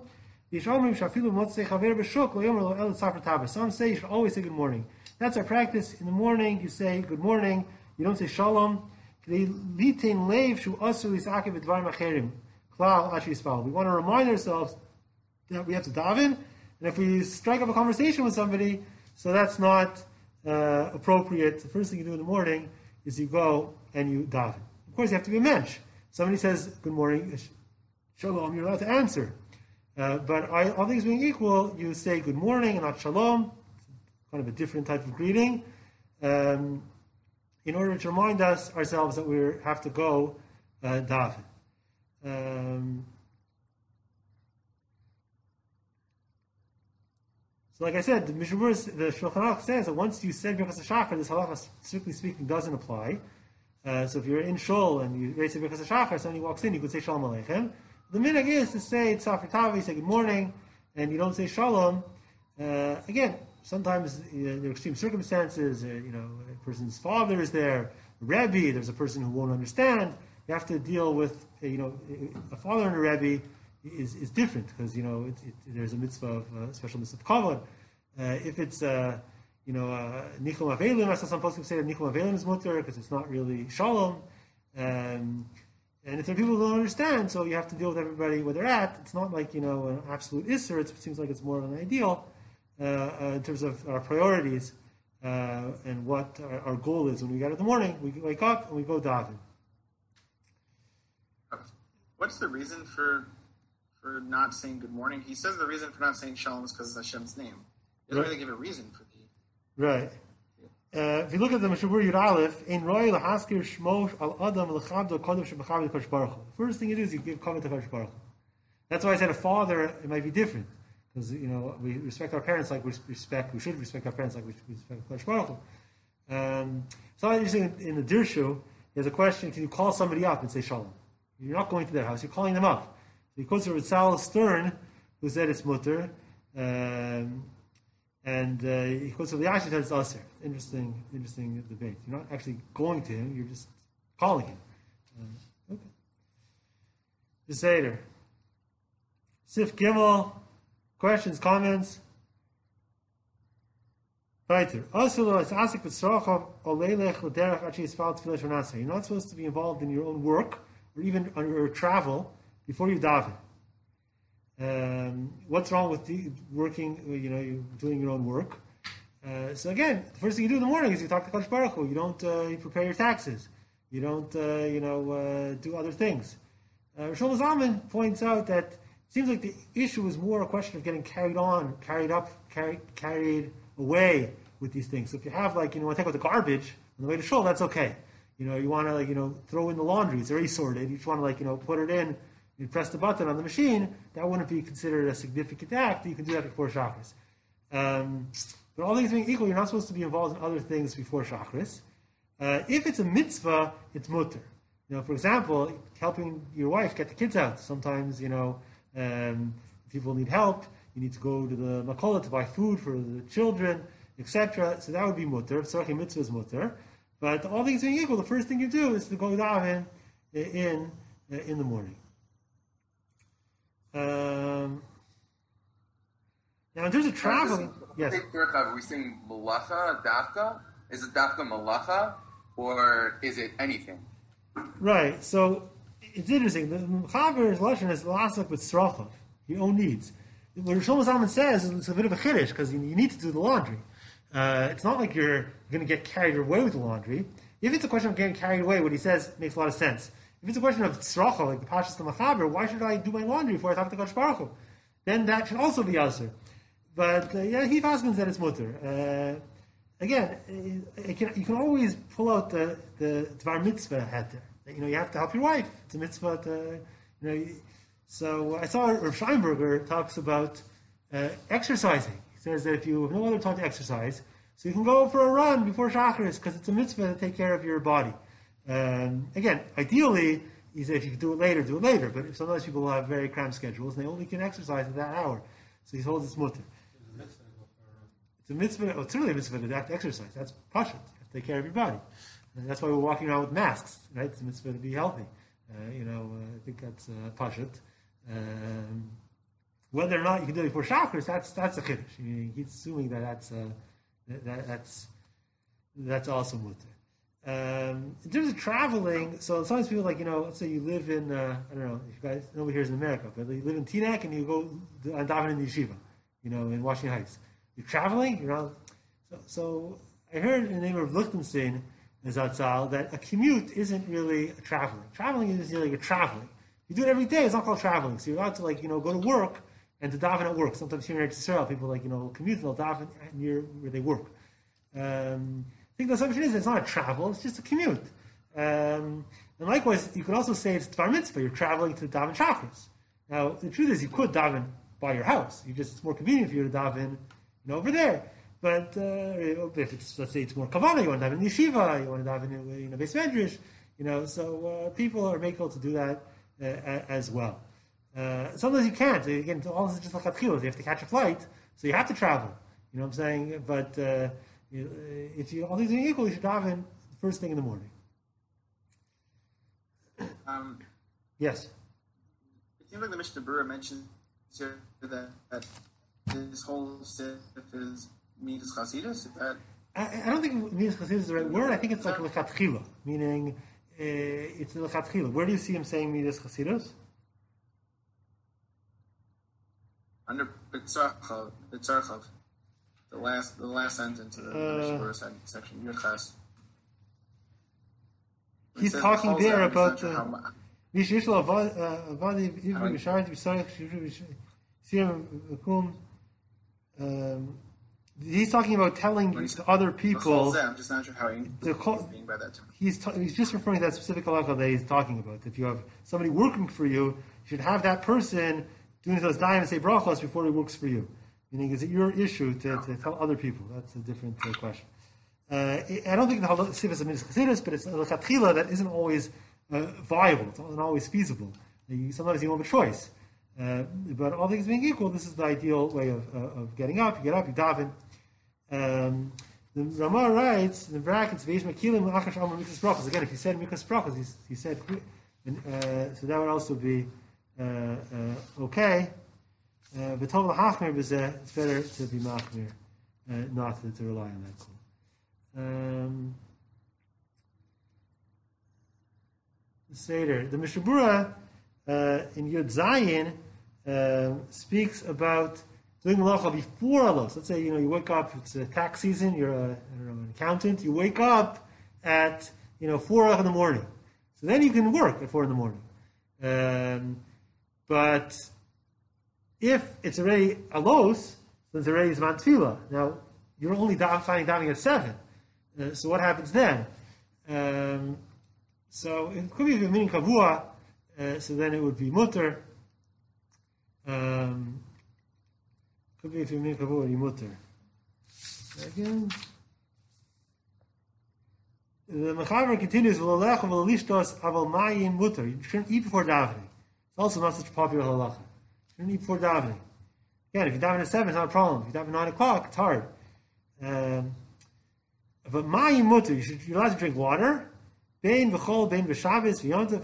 Some say you should always say good morning. That's our practice. In the morning, you say good morning. You don't say Shalom. We want to remind ourselves that we have to daven, and if we strike up a conversation with somebody, so that's not appropriate. The first thing you do in the morning is you go and you daven. Of course, you have to be a mensch. Somebody says, good morning, shalom, you're allowed to answer. But all things being equal, you say good morning and not shalom, kind of a different type of greeting, in order to remind ourselves that we have to go daven. So, like I said, the Shulchan Aruch says that once you said Birchas HaShachar, this halacha, strictly speaking, doesn't apply. So, if you're in Shul and you say Birchas HaShachar, somebody walks in, you could say Shalom Aleichem. The minhag is to say Tzafar Tavi, say good morning, and you don't say Shalom. Again, sometimes there are extreme circumstances. A person's father is there, a Rebbe. There's a person who won't understand. You have to deal with a father and a Rebbe. Is different because there's a mitzvah of special mitzvah of kavod. If it's nichum avelim, as some folks say that nichum avelim is mutter because it's not really shalom. And if there are people who don't understand, so you have to deal with everybody where they're at. It's not like an absolute isser. It seems like it's more of an ideal in terms of our priorities and what our goal is when we get up in the morning. We wake up and we go daven.
What's the reason for not saying good morning? He says the reason for not saying shalom is because it's Hashem's name. He doesn't really give a reason for the...
Right. If you look at the Meshavur Yud Aleph, in Roy Lahaskir Shmosh Al Adam Lechavdo Kodem Shebachavd Kodesh Baruch Hu. The first thing you do is you give kavod to Kodesh Baruch Hu. That's why I said a father, it might be different. Because, we respect our parents like we should respect our parents like we respect Kodesh Baruch Hu. So interesting in the Dirshu, there's a question, can you call somebody up and say shalom? You're not going to their house, you're calling them up. He quotes the Ritzal Stern, who said it's mutter, and he quotes the Liashi said it's aser. Interesting debate. You're not actually going to him; you're just calling him. Okay. The Seder. Sif Gimel. Questions, comments. Weiter. You're not supposed to be involved in your own work or even on your travel before you daven. What's wrong with working, you're doing your own work? So again, the first thing you do in the morning is you talk to Kodesh Baruch Hu. You don't you prepare your taxes. You don't, do other things. Shlomo Zalman points out that it seems like the issue is more a question of getting carried away with these things. So if you have, want to take out the garbage on the way to shul, that's okay. You want to, throw in the laundry. It's already sorted. You just want to, put it in. You press the button on the machine. That wouldn't be considered a significant act. You can do that before Shachris. But all things being equal, you're not supposed to be involved in other things before Shachris. If it's a mitzvah, it's mutter. For example, helping your wife get the kids out. Sometimes, people need help. You need to go to the makola to buy food for the children, etc. So that would be mutter. Tzarech mitzvah is mutter. But all things being equal, the first thing you do is to go daven in the morning. Now, in terms of traveling, yes.
Are we saying malacha, dafka? Is it dafka malacha, or is it anything?
Right. So it's interesting. The Mechaber's lashon is lasak with srachav, your own needs. What Shlomo Zalman says is it's a bit of a chiddush because you need to do the laundry. It's not like you're going to get carried away with the laundry. If it's a question of getting carried away, what he says makes a lot of sense. If it's a question of tzracha, like the Pashas the Mechaber, why should I do my laundry before I talk to Kodesh Baruch Hu? Then that should also be asur. But he fascinates that it's mutter. Again, you can always pull out the Dvar Mitzvah heter. You have to help your wife. It's a mitzvah. So I saw Rav Scheinberger talks about exercising. He says that if you have no other time to exercise, so you can go for a run before Shacharis because it's a mitzvah to take care of your body. Again, ideally, he said if you can do it later, do it later. But sometimes people have very cramped schedules and they only can exercise at that hour. So he holds it's mutter. It's a mitzvah. It's really a mitzvah to have to exercise. That's pashut. You have to take care of your body. And that's why we're walking around with masks, right? It's a mitzvah to be healthy. I think that's pashut. Whether or not you can do it before Shacharis, that's a chiddush. He's assuming that that's also mutter. In terms of traveling, so sometimes people let's say you live in I don't know if you guys nobody here is in America, but you live in Teaneck and you go and daven in the yeshiva, in Washington Heights. You're traveling, So I heard in the name of Lichtenstein Zatzal that a commute isn't really a traveling. Traveling is like a traveling. You do it every day. It's not called traveling. So you're allowed to go to work and to daven at work. Sometimes here in Israel, people commute and they'll daven near where they work. I think the assumption is it's not a travel; it's just a commute. And likewise, you could also say it's Dvar Mitzvah. You're traveling to daven Shacharis. Now, the truth is, you could daven by your house. It's more convenient for you to daven, over there. But if it's, let's say, it's more kavanah, you want to daven in yeshiva, you want to daven in a beis medrash, so people are able to do that as well. Sometimes you can't. Again, all this is just like atchilas. You have to catch a flight, so you have to travel. You know what I'm saying? But if all these are equal, you should daven first thing in the morning. Yes.
It seems like the Mishnah Berurah mentions here that this whole sif is midas chasidus.
I don't think midas chasidus is the right word. I think it's like lechatchila, meaning it's lechatchila. Where do you see him saying midas chasidus?
Under B'tzarchav, the last sentence of the Mishnah Berurah section, Yurchas.
He's talking there about he's talking about telling other people.
I'm just not sure how he's being by that term.
He's just referring to that specific halacha that he's talking about. If you have somebody working for you, you should have that person doing those daim and say brachos before he works for you. Meaning, is it your issue to tell other people? That's a different question. I don't think the whole sif is a midas chasidus, but it's a lechatchila that isn't always viable. It's not always feasible. Sometimes you don't have a choice. But all things being equal, this is the ideal way of getting up. You get up, you daven. The Ramah writes in the brackets, "Veish makilim achash amar mikras brachos." Again, if you said mikras brachos, he said, so that would also be okay. But tov l'hachmir b'zeh, it's better to be machmir, not to rely on that call. The Mishnah Berurah in Yud Zayin speaks about doing malacha before alos. Let's say you wake up. It's tax season. You're an accountant. You wake up at 4 in the morning. So then you can work at 4 in the morning. But if it's already alos, then it's already zman tefillah. Now you're only finding davening at 7. So what happens then? So it could be a meaning kavua. So then it would be mutter. Could be if you mean kavua, it would be mutter. Again, the Mechaber continues. V'lalech v'lalishtos aval mayim mutter. You shouldn't eat before davening. It's also not such a popular halacha. You shouldn't eat before davening. Again, if you daven at 7, it's not a problem. If you daven at 9 o'clock, it's hard. But mayim mutter, you're allowed to drink water. Bein v'chol, bein v'shabbos, v'yontav,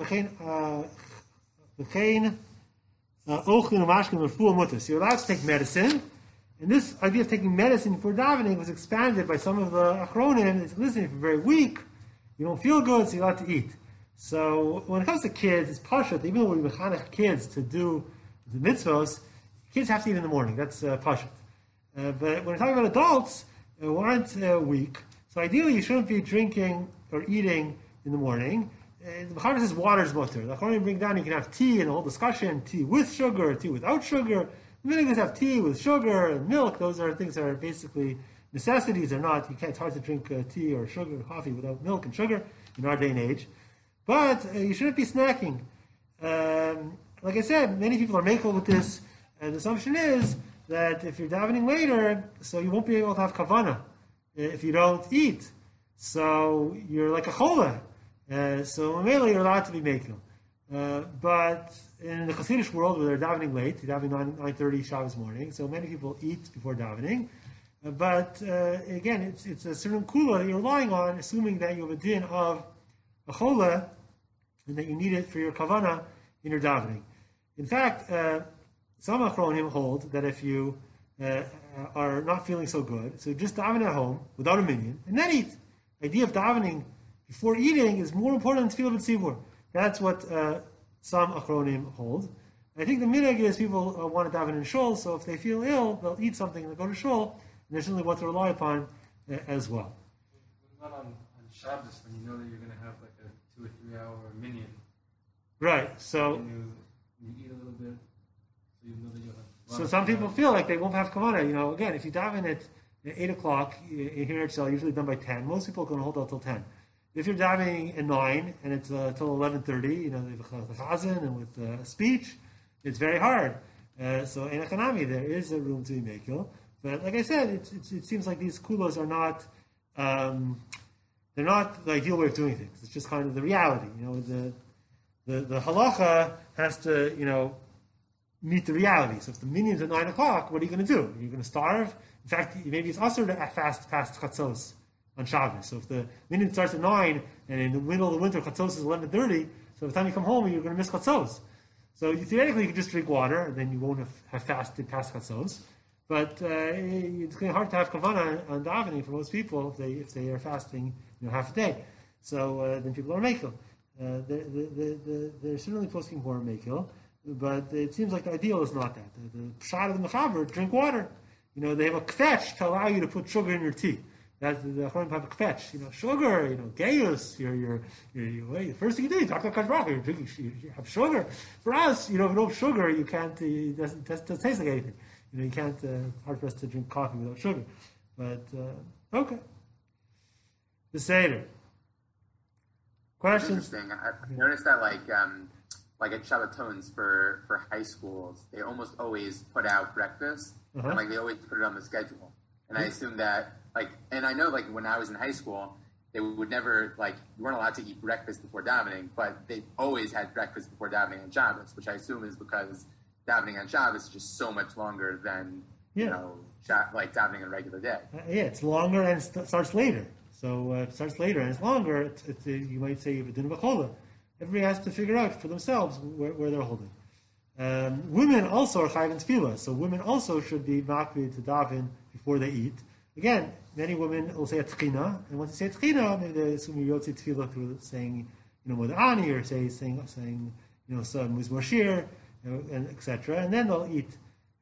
v'chein ochlin u'mashkin v'fuah mutter. So you're allowed to take medicine, And this idea of taking medicine before davening was expanded by some of the Achronim. They said, listen, if you're very weak, you don't feel good, so you're allowed to eat. So when it comes to kids, it's pashut. Even though we mechanech kids to do the mitzvos, kids have to eat in the morning. That's pashut. But when we're talking about adults who aren't weak, so ideally you shouldn't be drinking or eating in the morning. The Mechaber says water is mutter. The Achronim bring down you can have tea and a whole discussion, tea with sugar, tea without sugar. The minhag have tea with sugar and milk. Those are things that are basically necessities. They're not. It's hard to drink tea or sugar or coffee without milk and sugar in our day and age. But you shouldn't be snacking. Like I said, many people are makel with this, and the assumption is that if you're davening later, so you won't be able to have kavana if you don't eat. So you're like a chola. So mainly you're allowed to be makel. But in the Hasidic world, where they're davening late, they're davening 9:30 Shabbos morning, so many people eat before davening. But again, it's a certain kula that you're relying on, assuming that you have a din of a chola, and that you need it for your kavana in your davening. In fact, some Achronim hold that if you are not feeling so good, so just daven at home without a minyan, and then eat. The idea of davening before eating is more important than tefillah b'tzibur. That's what some Achronim hold. I think the minhag is people want to daven in shul, so if they feel ill, they'll eat something and they'll go to shul, and there's certainly what to rely upon as well.
Not on Shabbos when you know that you're going to have like a 2 or 3 hour minyan.
Right. So
you eat a little bit, so you know that you'll have.
So some people feel like they won't have kavana. Again, if you daven at 8 o'clock here in Israel, usually done by 10. Most people can hold out till 10. If you're davening at 9 and it's till 11:30, they have the chazan and with speech, it's very hard. So in Economy, there is a room to be mekil. But like I said, it seems like these kulos are not, they're not the ideal way of doing things. It's just kind of the reality. The halacha has to, meet the reality. So if the minyan's at 9 o'clock, what are you going to do? Are you going to starve? In fact, maybe it's usher to fast chatzos on Shabbos. So if the minyan starts at 9, and in the middle of the winter, chatzos is 11:30, so by the time you come home, you're going to miss chatzos. So theoretically, you can just drink water, and then you won't have fasted past chatzos. But it's going to be hard to have kavanah on davening for most people if they are fasting half a day. So then people are mekel. They're certainly posting more mekel, but it seems like the ideal is not that. The pshat of the mechaber, drink water. They have a kvetch to allow you to put sugar in your tea. That's the Achronim have a kvetch. Sugar. Gaius. The first thing you do, you talk to Kadosh Baruch Hu, you have sugar. For us, if you don't have sugar, you can't. It doesn't taste like anything. You can't. Hard for us to drink coffee without sugar. But okay. The Seder. Questions?
Interesting. I've noticed that like at Shabbatons for high schools, they almost always put out breakfast, and they always put it on the schedule. And I assume that and I know when I was in high school, they would never you weren't allowed to eat breakfast before davening, but they always had breakfast before davening on Shabbos, which I assume is because davening on Shabbos is just so much longer than davening on a regular day.
It's longer and starts later. So if it starts later and it's longer, you might say you have a din of a chola. Everybody has to figure out for themselves where they're holding. Women also are chayav in tefillah, so women also should be makbid to daven before they eat. Again, many women will say a tchina, and once they say tchina, maybe they assume you yotzi tefillah through saying, modani, or saying, some mizmor shir, and etc. And then they'll eat.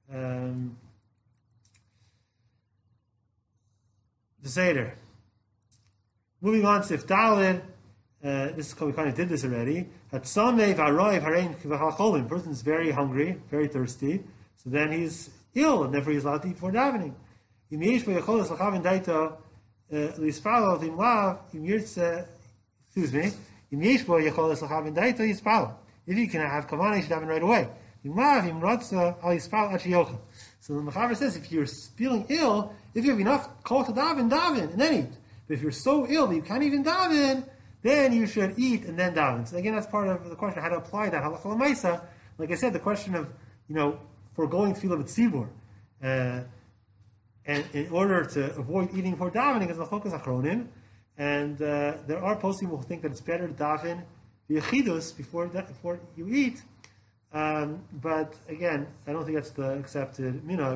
The Seder. Moving on to Iftalin, we kind of did this already. Hatzameh v'aroiv harein v'halcholim. Person's very hungry, very thirsty, so then he's ill, and therefore he's allowed to eat before davening. Im yesh bo yacholas l'chavin daito lispalo v'im lav im yirtze. Im yesh bo yacholas l'chavin daito yispalo. If you can have kavanah, you should daven right away. Im lav im rotza al yispalo achi yochel. So the Mechaber says, if you're feeling ill, if you have enough kol to daven, and then eat. But if you're so ill that you can't even daven, then you should eat and then daven. So again, that's part of the question of how to apply that halacha l'maisa. Like I said, the question of foregoing tefillah b'tzibur, and in order to avoid eating before davening is the chokas achronim. And there are poskim who think that it's better to daven v'yechidus before you eat. But again, I don't think that's the accepted minhag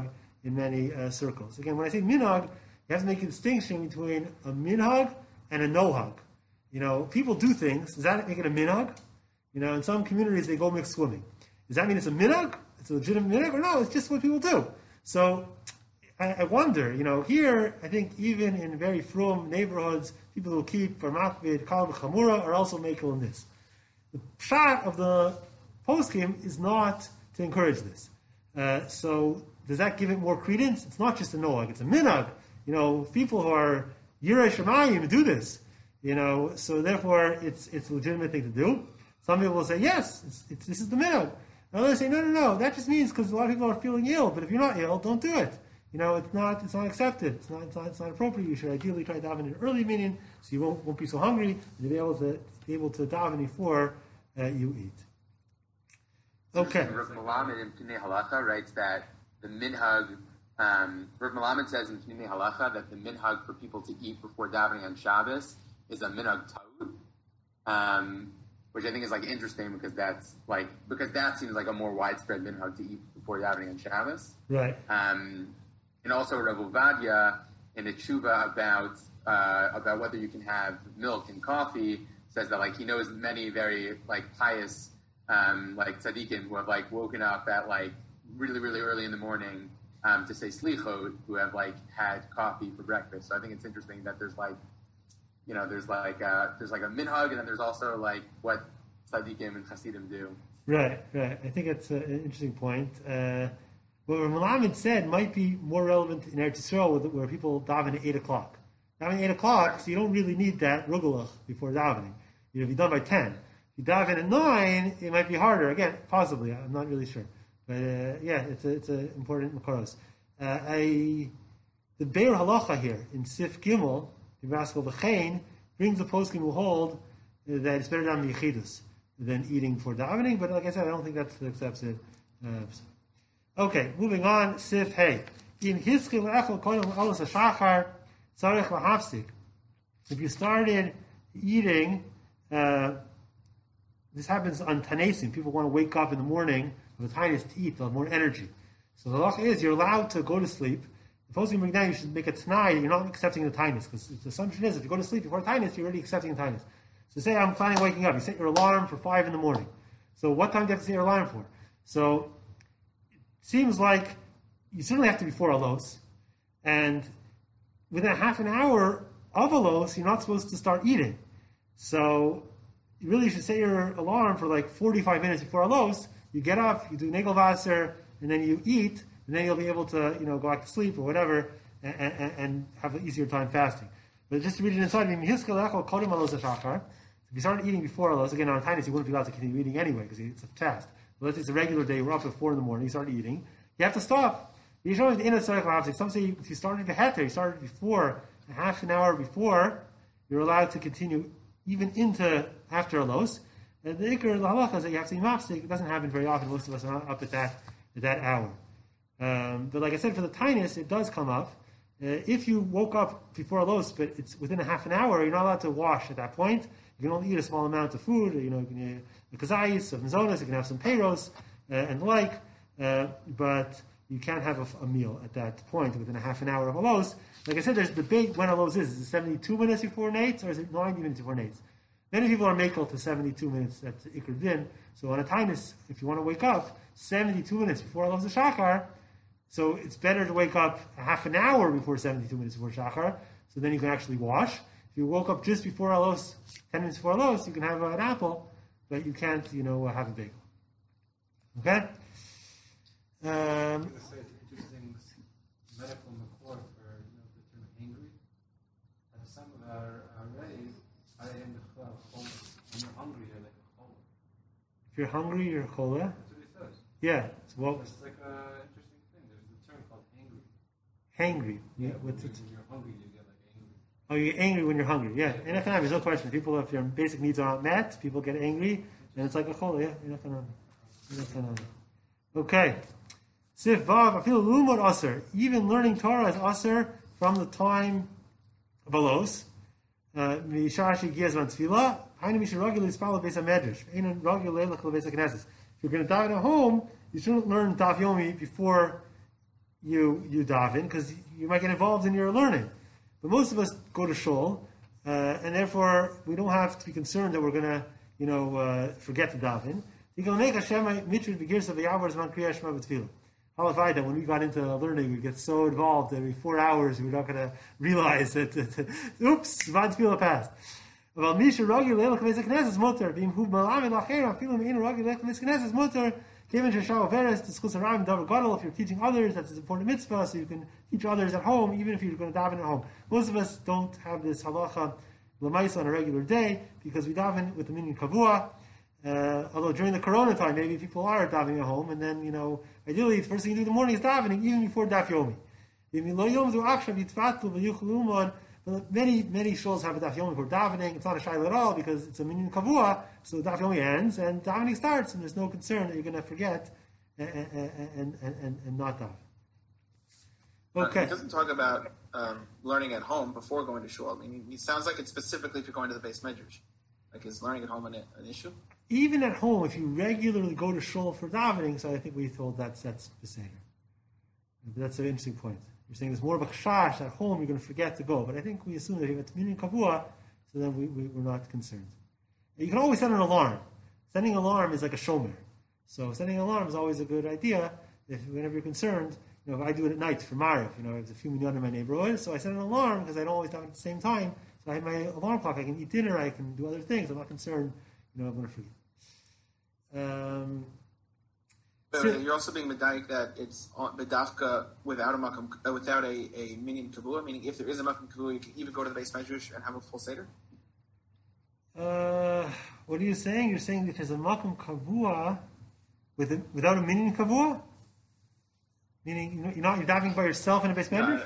in many circles. Again, when I say minhag, you have to make a distinction between a minhag and a nohag. People do things. Does that make it a minhag? In some communities they go mix swimming. Does that mean it's a minhag? It's a legitimate minhag? Or no, it's just what people do. So I wonder, here, I think even in very frum neighborhoods, people who keep Makvid, Kal V'Chamura are also makel in this. The pshat of the poskim is not to encourage this. So does that give it more credence? It's not just a nohag, it's a minhag. People who are Yirei Shemayim do this. So therefore it's a legitimate thing to do. Some people will say, yes, this is the minhag. Others say, no, that just means because a lot of people are feeling ill, but if you're not ill, don't do it. It's not accepted. It's not appropriate. You should ideally try to daven in an early meeting, so you won't be so hungry, and you'll be able to daven before you eat. Okay.
Rav Melamed in Pnei Halacha writes that the minhag, Rav Melamed says in Pnei Halacha that the minhag for people to eat before davening on Shabbos is a minhag ta'ud, which I think is interesting because that seems like a more widespread minhag to eat before davening on Shabbos.
Right.
And also Rav Ovadia in a tshuva about whether you can have milk and coffee says that he knows many very pious tzaddikim who have woken up at really really early in the morning to say slichot, who have had coffee for breakfast. So I think it's interesting that there's there's a minhag, and then there's also what tzaddikim and chasidim do.
Right. I think that's an interesting point. What Rav Melamed said might be more relevant in Eretz Yisrael, where people daven at 8 o'clock. Daven at 8 o'clock, so you don't really need that rugelach before davening. If you're done by 10. If you daven at 9, it might be harder. Again, possibly, I'm not really sure. But it's an important makoros. The Be'er Halacha here, in Sif Gimel, the Rascal V'chein, brings the poskim who hold that it's better to daven yichidus than eating for davening, but like I said, I don't think that's the accepted. Okay, moving on, Sif Hey. In Hiskil Echel Koyim Alos HaShachar Tzarech Lahafsik. If you started eating, this happens on Tanesim. People want to wake up in the morning with a tinus to eat, they'll have more energy. So the halacha is you're allowed to go to sleep. The poskim bring down you should make a t'nai, you're not accepting the tinus, because the assumption is if you go to sleep before tinus, you're already accepting the tinus. So say I'm planning on waking up. You set your alarm for 5 in the morning. So what time do you have to set your alarm for? So seems like you certainly have to be 4 alos, and within a half an hour of alos, you're not supposed to start eating. So you really should set your alarm for 45 minutes before alos. You get up, you do negelvasser, and then you eat, and then you'll be able to go back to sleep or whatever, and have an easier time fasting. But just to read it inside, if you started eating before alos, again on tinus, you wouldn't be allowed to continue eating anyway because it's a fast. But let's say it's a regular day, we're up at 4 in the morning, you start eating, you have to stop. Some say if you started beheter, you started before, a half an hour before, you're allowed to continue even into after alos. And the ikar, the halacha is that you have to be mafsik. It doesn't happen very often. Most of us are not up at that hour. But like I said, for the tinus, it does come up. If you woke up before alos, but it's within a half an hour, you're not allowed to wash at that point. You can only eat a small amount of food. You can eat kazayis, of mazonas, you can have some peiros and the like, but you can't have a meal at that point within a half an hour of alos. Like I said, there's debate when alos is. Is it 72 minutes before nates, or is it 90 minutes before nates? Many people are makel to 72 minutes. That's ikr din. So on a tinus, if you want to wake up 72 minutes before alos shachar, so it's better to wake up a half an hour before 72 minutes before shachar. So then you can actually wash. If you woke up just before alos, 10 minutes before alos, you can have an apple, but you can't, have a bagel. Okay.
I'm going to say it's interesting medical mekor for the term angry. And some of our rays are in the chol. When you're hungry, you're like a chol.
If you're hungry, you're a chola.
That's what it says.
Yeah.
It's an interesting thing. There's the term called angry.
Hangry.
Yeah. When you're hungry, you get angry.
Oh, you're angry when you're hungry. Yeah. In economics, there's no question. People, if your basic needs are not met, people get angry, and it's like a chola. Yeah. In economics. Okay. Sif Vav, Afilu Lumot Aser. Even learning Torah is Aser from the time of alos. Mishashi Giazman Tefillah. Hainu Misharagil Ispala Besa Medrash. Einan Ragil Leilach Lebesa Knesses. If you're going to daven at home, you shouldn't learn Daf Yomi before you daven, because you might get involved in your learning. But most of us go to shul, and therefore we don't have to be concerned that we're going to, forget to daven. When we got into learning, we get so involved that every 4 hours we're not going to realize that, oops, Zman Tefillah passed. If you're teaching others, that's an important mitzvah, so you can teach others at home, even if you're going to daven at home. Most of us don't have this halacha l'maisa on a regular day, because we daven with the minyan kavua, although during the corona time, maybe people are davening at home, and then, ideally, the first thing you do in the morning is davening, even before daf yomi. Many shuls have a daf yomi for davening. It's not a shayla at all, because it's a minyan kavua, so daf yomi ends, and davening starts, and there's no concern that you're going to forget and not daven. Okay.
It doesn't talk about learning at home before going to shul. I mean, it sounds like it's specifically if you're going to the base medrash. Like, is learning at home an issue?
Even at home, if you regularly go to shul for davening, so I think we thought that's the same. That's an interesting point. You're saying there's more of a chash at home, you're going to forget to go. But I think we assume that if it's minyan kavua, so then we're not concerned. You can always set an alarm. Setting an alarm is like a shomer. So setting an alarm is always a good idea. Whenever you're concerned, if I do it at night for Mariv, there's a few minyan in my neighborhood, so I set an alarm because I don't always daven at the same time. So I have my alarm clock, I can eat dinner, I can do other things. I'm not concerned, I'm going to forget.
You're also being medayik that it's bedafka without a minyan kavua, meaning if there is a makom kavua, you can even go to the base medrash and have a full seder?
What are you saying? You're saying that there's a makom kavua without a minyan kavua? Meaning you're davening by yourself in a base medrash?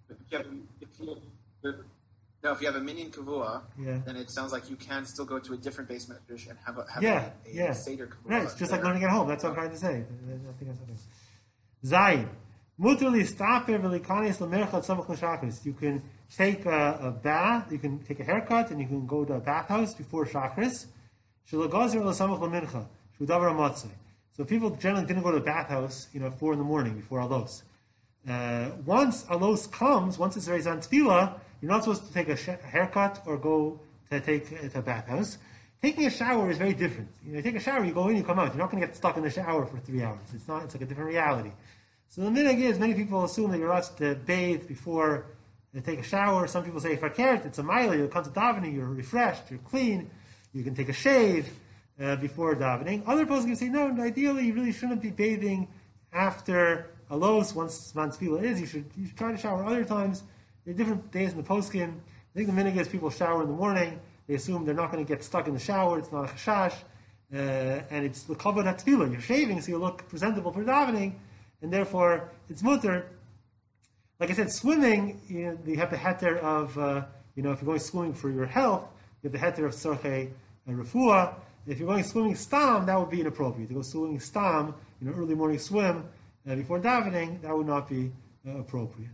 If you have a minyan kavua, then it sounds like you can still go to a different base medrash and have a seder kavua.
Right, it's just like learning at home. That's what I'm trying to say. I think that's okay. Zayin. Muterli staper v'likanis l'merchat samach l'shachris. You can take a bath, you can take a haircut, and you can go to a bathhouse before shachris. Shalagazer l'samach l'mincha. Shudavar amatzai. So people generally didn't go to the bathhouse, at 4 in the morning before alos. Once alos comes, once it's raised on tefillah, you're not supposed to take a haircut or go to take a bathhouse. Taking a shower is very different. You take a shower, you go in, you come out. You're not going to get stuck in the shower for 3 hours. It's like a different reality. So the minhag is, many people assume that you're allowed to bathe before you take a shower. Some people say, fakert, it's a mile, you'll come to davening, you're refreshed, you're clean, you can take a shave before davening. Other poskim say, no, ideally you really shouldn't be bathing after alos, once Zman Tefillah is. You should try to shower other times. There are different days in the poskim. I think the minhag is people shower in the morning. They assume they're not going to get stuck in the shower. It's not a chashash. And it's the kavod hatefillah. You're shaving, so you look presentable for davening. And therefore, it's mutter. Like I said, swimming, you have the heter of, if you're going swimming for your health, you have the heter of tzorchei refuah. If you're going swimming stam, that would be inappropriate. To go swimming stam, early morning swim before davening, that would not be appropriate.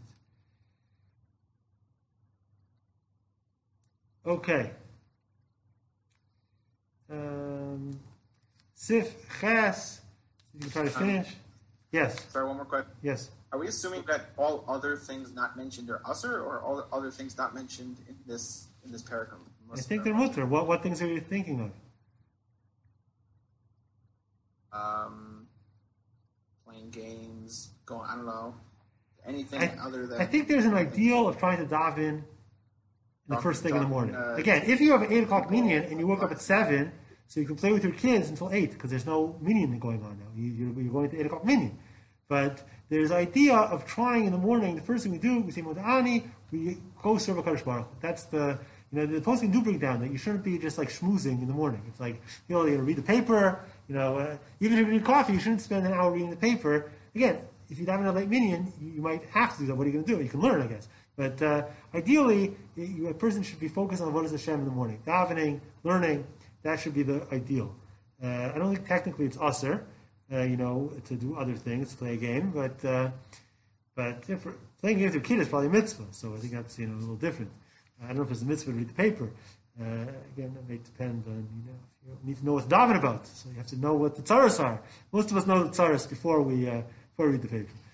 Okay. Sif Ches. You can try to finish. Yes.
Sorry, one more question.
Yes.
Are we assuming that all other things not mentioned are usher, or all other things not mentioned in this paragraph?
I think they're mutter. What things are you thinking of?
Playing games, I don't know, anything other than...
I think there's an ideal of trying to daven the first thing in the morning. Again, if you have an 8 o'clock minyan and you woke up at 7, so you can play with your kids until 8, because there's no minyan going on now. You're going to 8 o'clock minyan. But there's the idea of trying in the morning. The first thing we do, we say Moda'ani, we go serve HaKadosh Baruch Hu. That's the posting do bring down that you shouldn't be just like schmoozing in the morning. It's like, you read the paper, even if you read coffee, you shouldn't spend an hour reading the paper. Again, if you daven a late minyan, you might have to do that. What are you going to do? You can learn, I guess. But ideally, a person should be focused on what is Hashem in the morning. Davening, learning, that should be the ideal. I don't think technically it's usher, to do other things, to play a game, but if playing games with your kid is probably a mitzvah, so I think that's, a little different. I don't know if it's a mitzvah to read the paper. Again, that may depend on, you need to know what to daven about, so you have to know what the tzaras are. Most of us know the tzaras before we read the paper.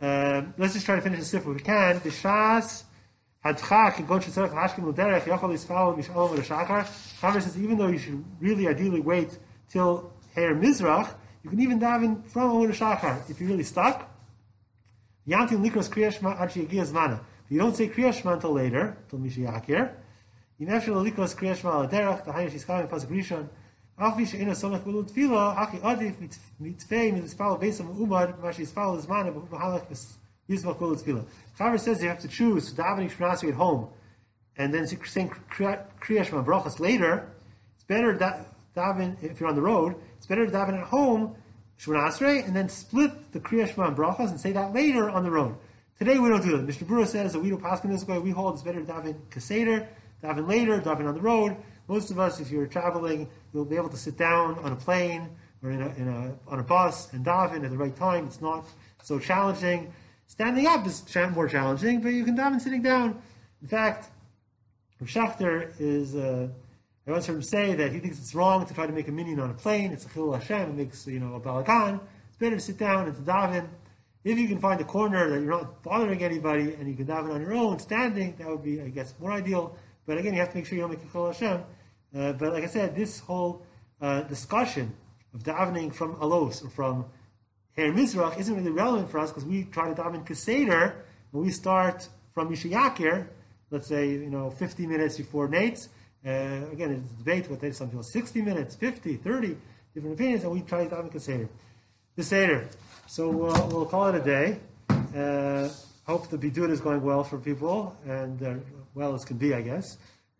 Let's just try to finish the sif if we can. The Shas Hadchak and Gon Shetzarech Hashkim L'Derech Yachol Yisfal Mish'alom V'Shachar. However, says even though you should really ideally wait till Her Mizrach, you can even daven from Omer Shachar if you're really stuck. Yantin Likros Kriya Shema Ad She'Yagia Zmana. If you don't say Kriya Shema until later, till Mishiyakir, Yinefshel Likros Kriya Shema L'Derech T'Hayin Shizkalim Pasuk Rishon. Afi She'ena Somach B'Lu Tefila Haki Adif Mitzvei Mitzvah Beisam Umad Mashi Yisfal Zmana B'Halach Yismach B'Lu Tefila. Chaver says you have to choose davening Shema Esrei at home and then saying Kriya Shema Brachas later. It's better daven if you're on the road. It's better to daven at home Shema Esrei and then split the Kriya Shema and Brachas and say that later on the road. Today we don't do that. Mishnah Berurah says that we don't pass in this way. We hold it's better to daven Keseder, daven later, daven on the road. Most of us, if you're traveling, you'll be able to sit down on a plane or on a bus and daven at the right time. It's not so challenging. Standing up is more challenging, but you can daven sitting down. In fact, Rav Schachter I once heard him say that he thinks it's wrong to try to make a minyan on a plane. It's a chilul Hashem. It makes a balagan. It's better to sit down and to daven. If you can find a corner that you're not bothering anybody and you can daven on your own, standing, that would be, I guess, more ideal. But again, you have to make sure you don't make a chilul Hashem. But like I said, this whole discussion of davening from Alos or from Her Mizrach isn't really relevant for us because we try to daven Keseder when we start from Mishiyakir, let's say 50 minutes before Nate's. Again, it's a debate what some people 60 minutes, 50, 30, different opinions, and we try to daven Keseder. The Seder. So we'll call it a day. Hope the Bidud is going well for people, and well as can be, I guess.